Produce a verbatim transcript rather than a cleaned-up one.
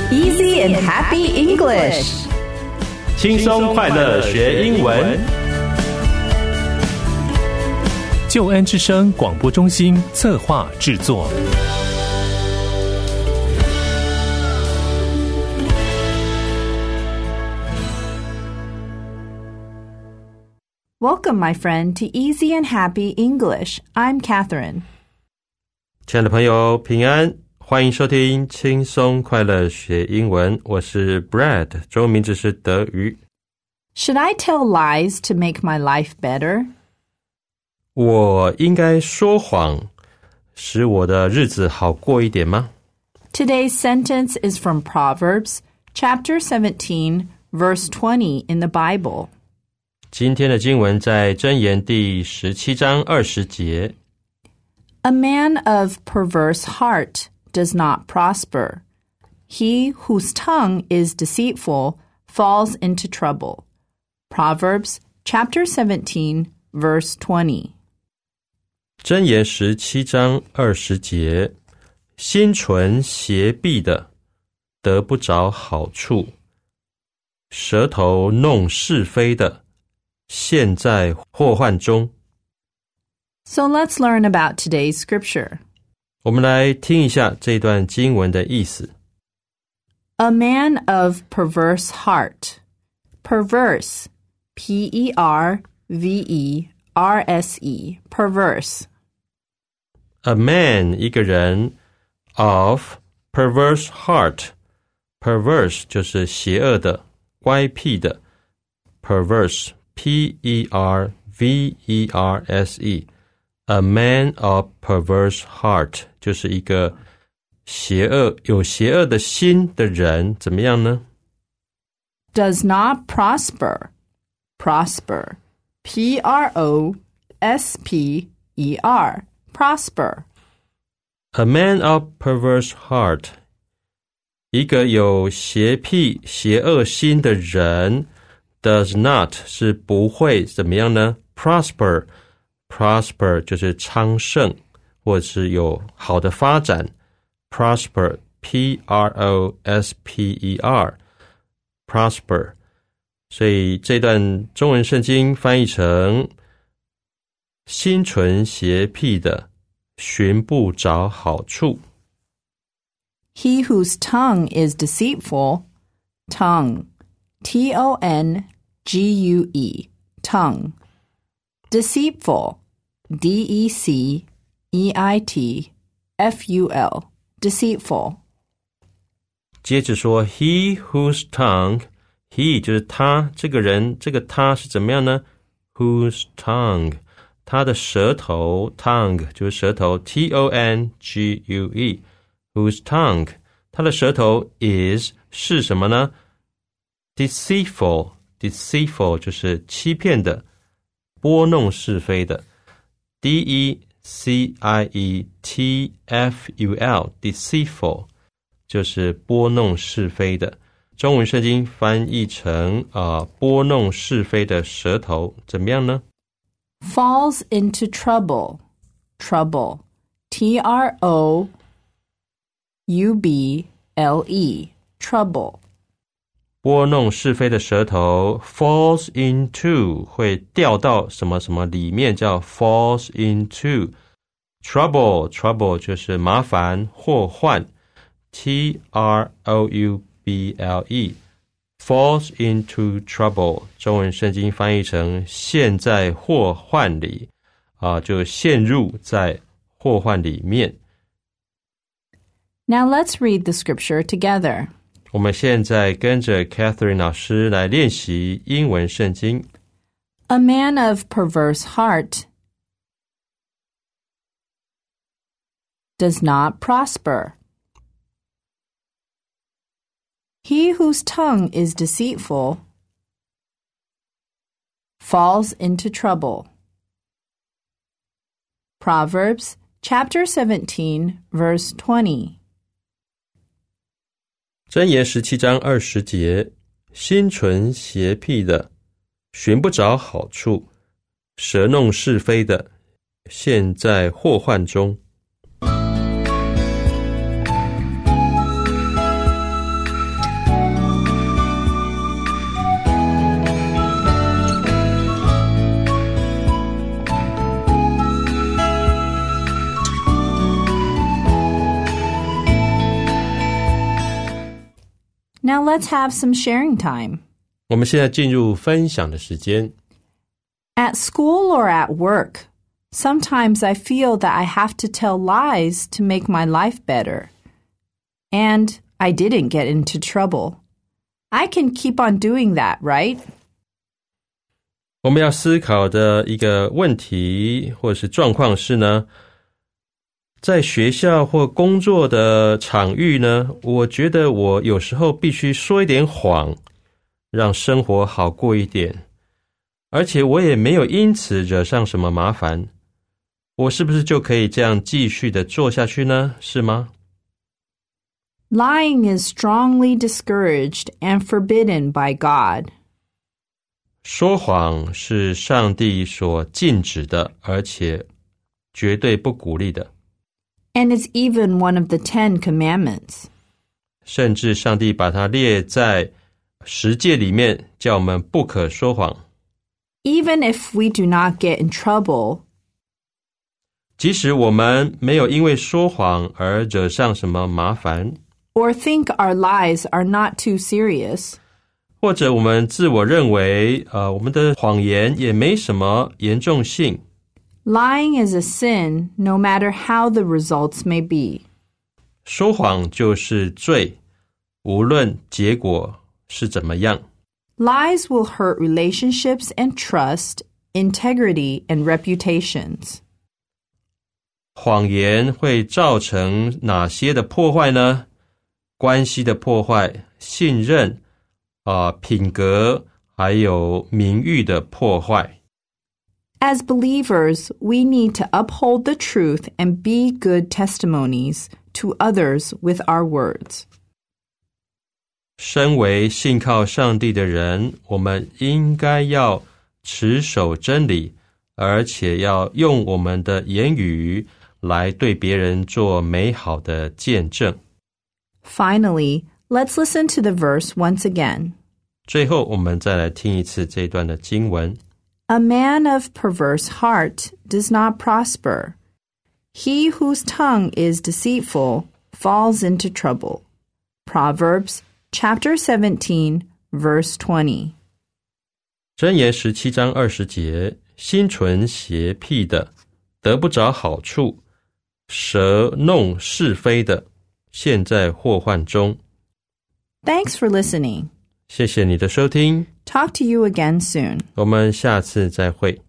Easy and happy English. 轻松快乐学英文。 救恩之声广播中心策划制作。 Welcome, my friend, to Easy and Happy English. I'm Catherine. 亲爱的朋友，平安，欢迎收听轻松快乐学英文。我是 Brad， 中文名字是德语。 Should I tell lies to make my life better? 我应该说谎，使我的日子好过一点吗？ Today's sentence is from Proverbs, chapter seventeen, verse twenty in the Bible. 今天的经文在箴言第十七章二十节。 A man of perverse heart does not prosper. He whose tongue is deceitful falls into trouble. Proverbs chapter seventeen, verse twenty. 箴言十七章二十节，心存邪僻的得不着好处，舌头弄是非的陷在祸患中。 So let's learn about today's scripture. 我们来听一下这段经文的意思。 A man of perverse heart. Perverse, P E R V E R S E, perverse. A man, 一个人 of perverse heart. Perverse 就是邪恶的、乖僻的。Perverse, P E R V E R S E.A man of perverse heart 就是一个邪恶有邪恶的心的人，怎么样呢？ Does not prosper. Prosper. P R O S P E R. Prosper. A man of perverse heart 一个有邪僻邪恶心的人 does not 是不会怎么样呢？ Prosper Prosper 就是昌盛或者是有好的发展。 Prosper, P R O S P E R, Prosper. 所以这段中文圣经翻译成心存邪僻的寻不着好处。 He whose tongue is deceitful, tongue, T O N G U E, tongue. Deceitful, D E C E I T F U L, deceitful. 接着说 He whose tongue, he 就是他，这个人，这个他是怎么样呢？ Whose tongue, 他的舌头 tongue 就是舌头 T O N G U E, whose tongue, 他的舌头 is 是什么呢？ Deceitful, deceitful 就是欺骗的，拨弄是非的。 D E C I E T F U L, deceitful 就是拨弄是非的。中文圣经翻译成、呃、拨弄是非的舌头，怎么样呢？ Falls into trouble, trouble, T R O U B L E, trouble. 拨弄是非的舌头 falls into 会掉到什么什么里面，叫 falls into. Trouble, trouble 就是麻烦祸患 T R O U B L E, falls into trouble. 中文圣经翻译成陷在祸患里、啊、就陷入在祸患里面。 Now let's read the scripture together. 我们现在跟着 Catherine 老师来练习英文圣经。 A man of perverse heart does not prosper. He whose tongue is deceitful falls into trouble. Proverbs chapter seventeen, verse twenty. 箴言十七章二十节，心存邪僻的寻不着好处，舌弄是非的陷在祸患中。 Now let's have some sharing time. 我们现在进入分享的时间。 At school or at work, sometimes I feel that I have to tell lies to make my life better. And I didn't get into trouble. I can keep on doing that, right? 我们要思考的一个问题或者是状况是呢，在学校或工作的场域呢，我觉得我有时候必须说一点谎，让生活好过一点，而且我也没有因此惹上什么麻烦，我是不是就可以这样继续的做下去呢？是吗？ Lying is strongly discouraged and forbidden by God. 说谎是上帝所禁止的，而且绝对不鼓励的。 And it's even one of the Ten Commandments. 甚至上帝把它列在十诫里面，叫我们不可说谎。 Even if we do not get in trouble, 即使我们没有因为说谎而惹上什么麻烦， or think our lies are not too serious, 或者我们自我认为呃，我们的谎言也没什么严重性， lying is a sin no matter how the results may be. 说谎就是罪，无论结果是怎么样。 Lies will hurt relationships and trust, integrity and reputations. 谎言会造成哪些的破坏呢？关系的破坏、信任、呃、品格，还有名誉的破坏。 As believers, we need to uphold the truth and be good testimonies to others with our words. 身为信靠上帝的人，我们应该要持守真理，而且要用我们的言语来对别人做美好的见证。 Finally, let's listen to the verse once again. 最后，我们再来听一次这段的经文。 A man of perverse heart does not prosper. He whose tongue is deceitful falls into trouble. Proverbs chapter seventeen, verse twenty. 箴言十七章二十节，心存邪僻的，得不着好处；舌弄是非的，陷在祸患中。 Thanks for listening. 谢谢你的收听， Talk to you again soon. 我们下次再会。